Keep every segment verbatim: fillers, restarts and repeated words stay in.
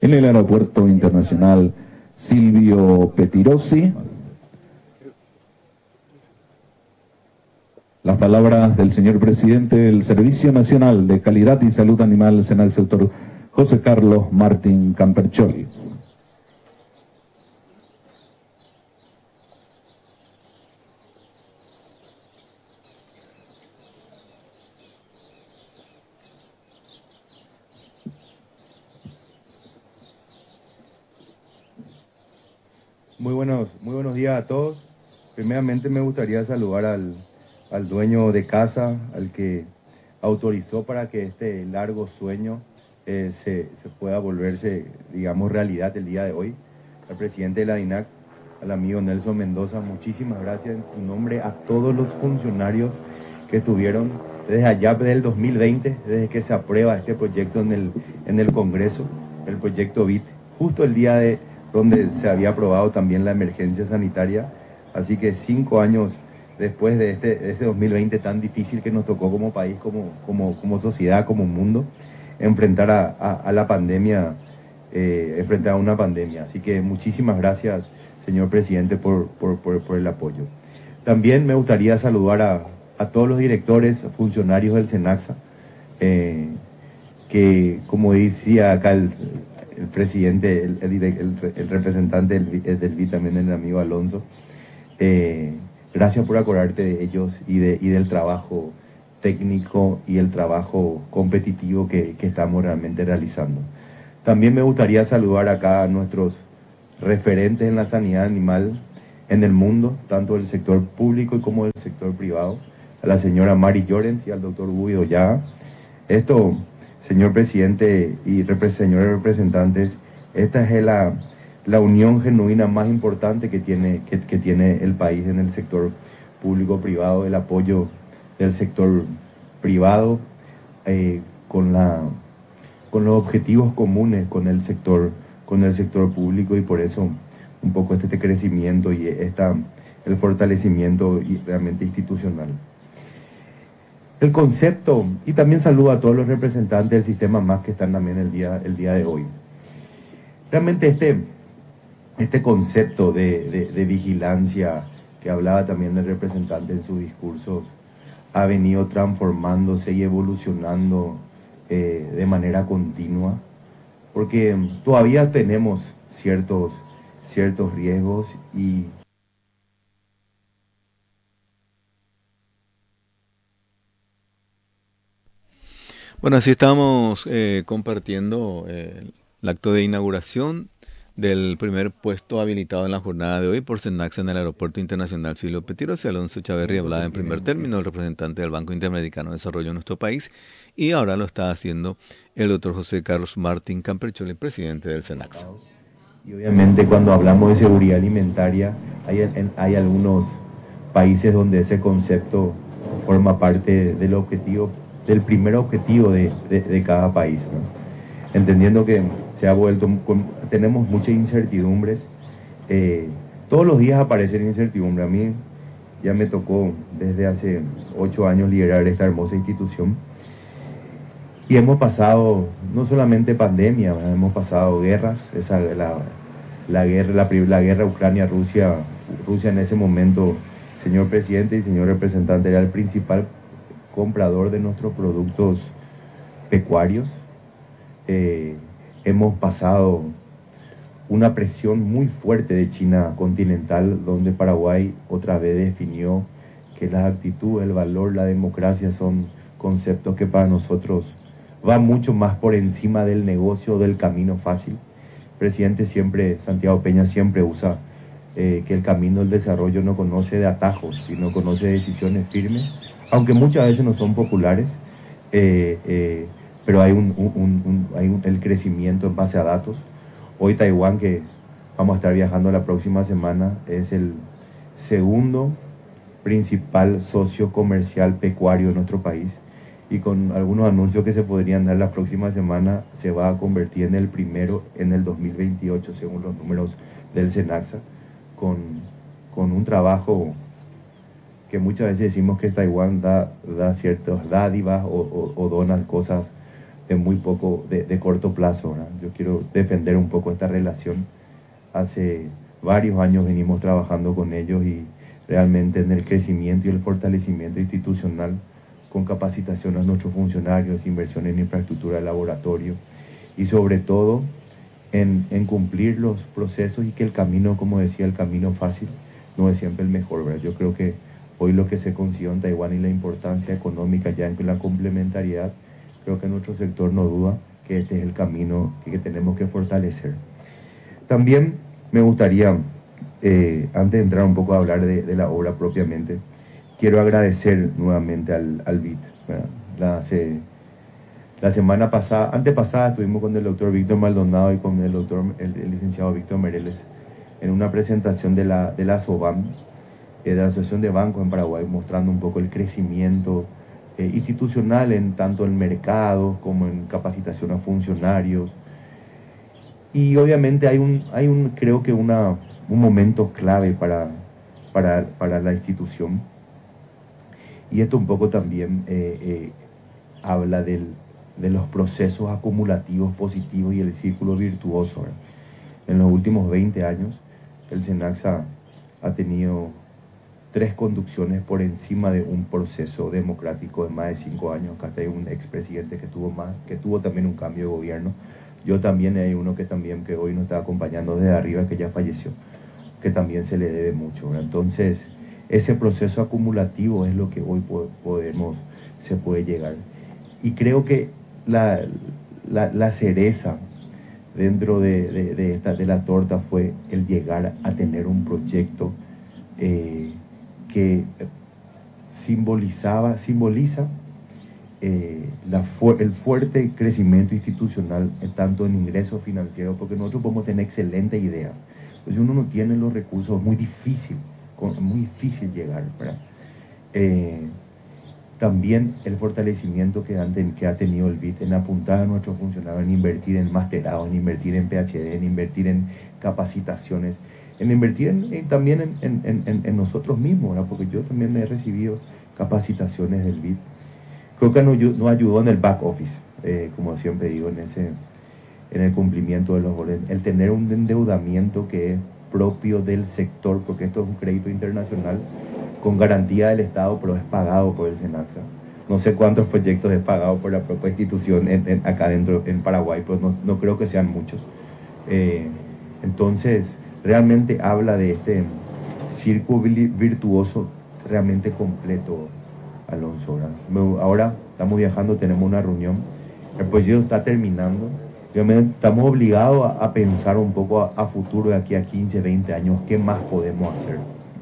en el Aeropuerto Internacional Silvio Pettirossi. Las palabras del señor presidente del Servicio Nacional de Calidad y Salud Animal, SENACSA, doctor José Carlos Martín Campercholi. Muy buenos, muy buenos días a todos. Primeramente me gustaría saludar al, al dueño de casa, al que autorizó para que este largo sueño eh, se, se pueda volverse, digamos, realidad el día de hoy. Al presidente de la D I N A C, al amigo Nelson Mendoza, muchísimas gracias en su nombre a todos los funcionarios que estuvieron desde allá, desde el dos mil veinte, desde que se aprueba este proyecto en el, en el Congreso, el proyecto B I T, justo el día de donde se había aprobado también la emergencia sanitaria. Así que cinco años después de este, de este dos mil veinte tan difícil que nos tocó como país, como, como, como sociedad, como mundo, enfrentar a, a, a la pandemia, eh, enfrentar a una pandemia. Así que muchísimas gracias, señor presidente, por, por, por, por el apoyo. También me gustaría saludar a, a todos los directores, funcionarios del SENACSA, eh, que, como decía acá el, el presidente, el, el, el, el representante del, del B I también, el amigo Alonso, eh, gracias por acordarte de ellos y, de, y del trabajo técnico y el trabajo competitivo que, que estamos realmente realizando. También me gustaría saludar acá a nuestros referentes en la sanidad animal en el mundo, tanto del sector público como del sector privado, a la señora Mari Llorens y al doctor Guido Llaga. Esto, señor presidente y repre señores representantes, esta es la, la unión genuina más importante que tiene, que, que tiene el país en el sector público-privado, el apoyo del sector privado eh, con, la, con los objetivos comunes con el sector, con el sector público, y por eso un poco este crecimiento y esta, el fortalecimiento realmente institucional. El concepto, y también saludo a todos los representantes del sistema M A S que están también el día, el día de hoy. Realmente este, este concepto de, de, de vigilancia que hablaba también el representante en su discurso ha venido transformándose y evolucionando eh, de manera continua, porque todavía tenemos ciertos, ciertos riesgos y Bueno, así estamos eh, compartiendo eh, el acto de inauguración del primer puesto habilitado en la jornada de hoy por SENACSA en el Aeropuerto Internacional Silvio Pettirossi. Alonso Chaverri hablaba en primer término, el representante del Banco Interamericano de Desarrollo en nuestro país, y ahora lo está haciendo el doctor José Carlos Martín Campercholi, presidente del SENACSA. Y obviamente cuando hablamos de seguridad alimentaria, hay, hay algunos países donde ese concepto forma parte del objetivo, del primer objetivo de, de, de cada país, ¿no? Entendiendo que se ha vuelto, con, tenemos muchas incertidumbres, eh, todos los días aparecen incertidumbres. A mí ya me tocó desde hace ocho años liderar esta hermosa institución, y hemos pasado no solamente pandemia, hemos pasado guerras, esa, la, la guerra, la, la guerra Ucrania-Rusia, Rusia en ese momento, señor presidente y señor representante, era el principal comprador de nuestros productos pecuarios. Eh, hemos pasado una presión muy fuerte de China continental, donde Paraguay otra vez definió que la actitud, el valor, la democracia son conceptos que para nosotros van mucho más por encima del negocio, del camino fácil. El presidente siempre, Santiago Peña, siempre usa eh, que el camino del desarrollo no conoce de atajos, sino conoce de decisiones firmes, aunque muchas veces no son populares, eh, eh, pero hay, un, un, un, hay un, el crecimiento en base a datos. Hoy Taiwán, que vamos a estar viajando la próxima semana, es el segundo principal socio comercial pecuario de nuestro país, y con algunos anuncios que se podrían dar la próxima semana, se va a convertir en el primero en el dos mil veintiocho, según los números del SENACSA, con, con un trabajo que muchas veces decimos que Taiwán da, da ciertas dádivas o, o, o dona cosas de muy poco, de, de corto plazo, ¿verdad? Yo quiero defender un poco esta relación. Hace varios años venimos trabajando con ellos y realmente en el crecimiento y el fortalecimiento institucional, con capacitación a nuestros funcionarios, inversión en infraestructura de laboratorio y sobre todo en, en cumplir los procesos y que el camino, como decía, el camino fácil no es siempre el mejor, ¿verdad? Yo creo que hoy lo que se consiguió en Taiwán y la importancia económica ya en la complementariedad, creo que nuestro sector no duda que este es el camino que tenemos que fortalecer. También me gustaría, eh, antes de entrar un poco a hablar de, de la obra propiamente, quiero agradecer nuevamente al, al B I T. La, se, la semana pasada, antepasada, estuvimos con el doctor Víctor Maldonado y con el doctor, el, el licenciado Víctor Mereles, en una presentación de la, de la SOBAN, eh, de la Asociación de Bancos en Paraguay, mostrando un poco el crecimiento eh, institucional en tanto en mercado como en capacitación a funcionarios. Y obviamente hay un, hay un creo que una, un momento clave para, para, para la institución. Y esto un poco también eh, eh, habla del, de los procesos acumulativos positivos y el círculo virtuoso, ¿verdad? En los últimos veinte años, el SENACSA ha tenido tres conducciones por encima de un proceso democrático de más de cinco años. Acá hay un expresidente que tuvo más, que tuvo también un cambio de gobierno. Yo también hay uno que también que hoy nos está acompañando desde arriba, que ya falleció, que también se le debe mucho, ¿verdad? Entonces, ese proceso acumulativo es lo que hoy podemos, se puede llegar. Y creo que la, la, la cereza dentro de, de, de, esta, de la torta fue el llegar a tener un proyecto eh, que simbolizaba, simboliza eh, la fu el fuerte crecimiento institucional, eh, tanto en ingresos financieros, porque nosotros podemos tener excelentes ideas. Pues si uno no tiene los recursos, es muy difícil, muy difícil llegar, ¿verdad? Eh, también el fortalecimiento que, han, que ha tenido el B I T en apuntar a nuestros funcionarios, en invertir en masterados, en invertir en P H D, en invertir en capacitaciones, en invertir en, en, también en, en, en, en nosotros mismos, ¿verdad? Porque yo también he recibido capacitaciones del B I T. Creo que nos, nos ayudó en el back office, eh, como siempre digo, en, ese, en el cumplimiento de los goles, el tener un endeudamiento que es propio del sector, porque esto es un crédito internacional con garantía del Estado, pero es pagado por el SENACSA. No sé cuántos proyectos es pagado por la propia institución en, en, acá dentro en Paraguay, pero no, no creo que sean muchos. Eh, entonces, realmente habla de este círculo virtuoso realmente completo, Alonso. Ahora estamos viajando, tenemos una reunión, el proyecto está terminando. Obviamente estamos obligados a, a pensar un poco a, a futuro, de aquí a quince, veinte años, qué más podemos hacer.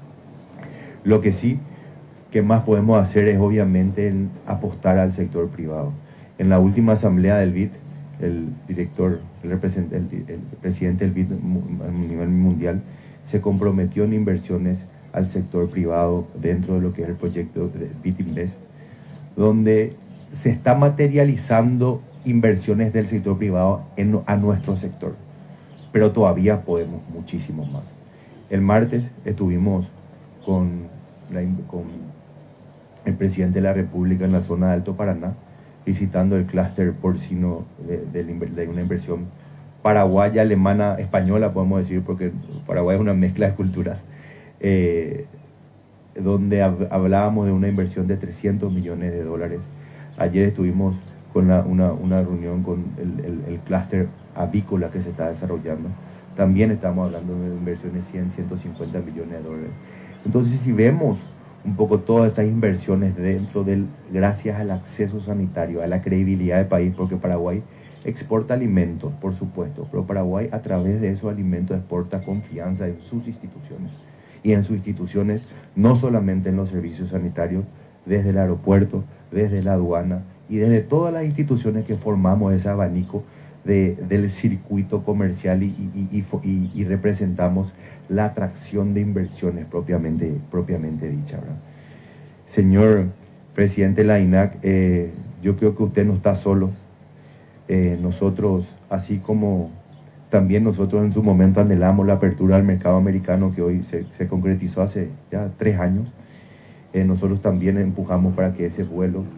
Lo que sí, que más podemos hacer es obviamente en apostar al sector privado. En la última asamblea del B I T, el director, el, representante, el, el presidente del B I T a nivel mundial se comprometió en inversiones al sector privado dentro de lo que es el proyecto de B I T Invest, donde se está materializando inversiones del sector privado en, a nuestro sector, pero todavía podemos muchísimo más. El martes estuvimos con, la, con el presidente de la República en la zona de Alto Paraná, visitando el clúster porcino de, de, de una inversión paraguaya, alemana, española, podemos decir, porque Paraguay es una mezcla de culturas, eh, donde hab, hablábamos de una inversión de trescientos millones de dólares. Ayer estuvimos con la, una, una reunión con el, el, el clúster avícola que se está desarrollando. También estamos hablando de inversiones de cien, ciento cincuenta millones de dólares. Entonces, si vemos un poco todas estas inversiones dentro del, gracias al acceso sanitario, a la credibilidad del país, porque Paraguay exporta alimentos, por supuesto, pero Paraguay a través de esos alimentos exporta confianza en sus instituciones. Y en sus instituciones, no solamente en los servicios sanitarios, desde el aeropuerto, desde la aduana y desde todas las instituciones que formamos ese abanico de, del circuito comercial y, y, y, y, y representamos la atracción de inversiones propiamente, propiamente dicha, ¿verdad? Señor presidente de la I N A C, eh, yo creo que usted no está solo. Eh, nosotros, así como también nosotros en su momento anhelamos la apertura al mercado americano, que hoy se, se concretizó hace ya tres años, eh, nosotros también empujamos para que ese vuelo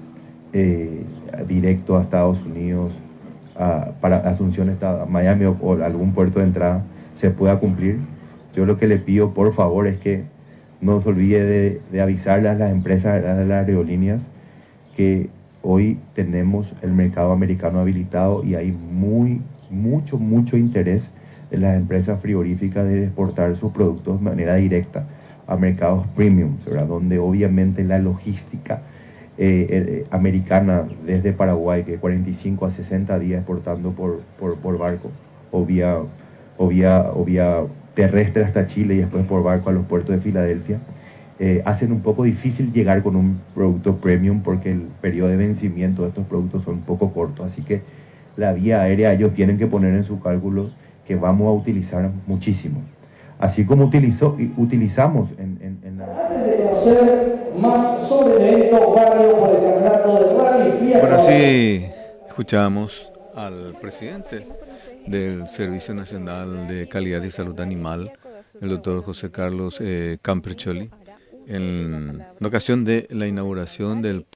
eh, directo a Estados Unidos, a, para Asunción, a Miami o, o algún puerto de entrada, se pueda cumplir. Yo lo que le pido, por favor, es que no se olvide de, de avisarle a las empresas, a las aerolíneas, que hoy tenemos el mercado americano habilitado y hay muy, mucho, mucho interés en las empresas frigoríficas de exportar sus productos de manera directa a mercados premium, ¿verdad? Donde obviamente la logística eh, eh, americana desde Paraguay, que cuarenta y cinco a sesenta días exportando por, por, por barco o vía, o, vía, o vía terrestre hasta Chile y después por barco a los puertos de Filadelfia, eh, hacen un poco difícil llegar con un producto premium porque el periodo de vencimiento de estos productos son un poco cortos, así que la vía aérea ellos tienen que poner en sus cálculos que vamos a utilizar muchísimo. Así como utilizó, utilizamos en, en, en la... Antes de conocer más sobre el evento válido por el campeonato de rally. Bueno, así escuchamos al presidente del Servicio Nacional de Calidad y Salud Animal, el doctor José Carlos eh, Campercholi, en ocasión de la inauguración del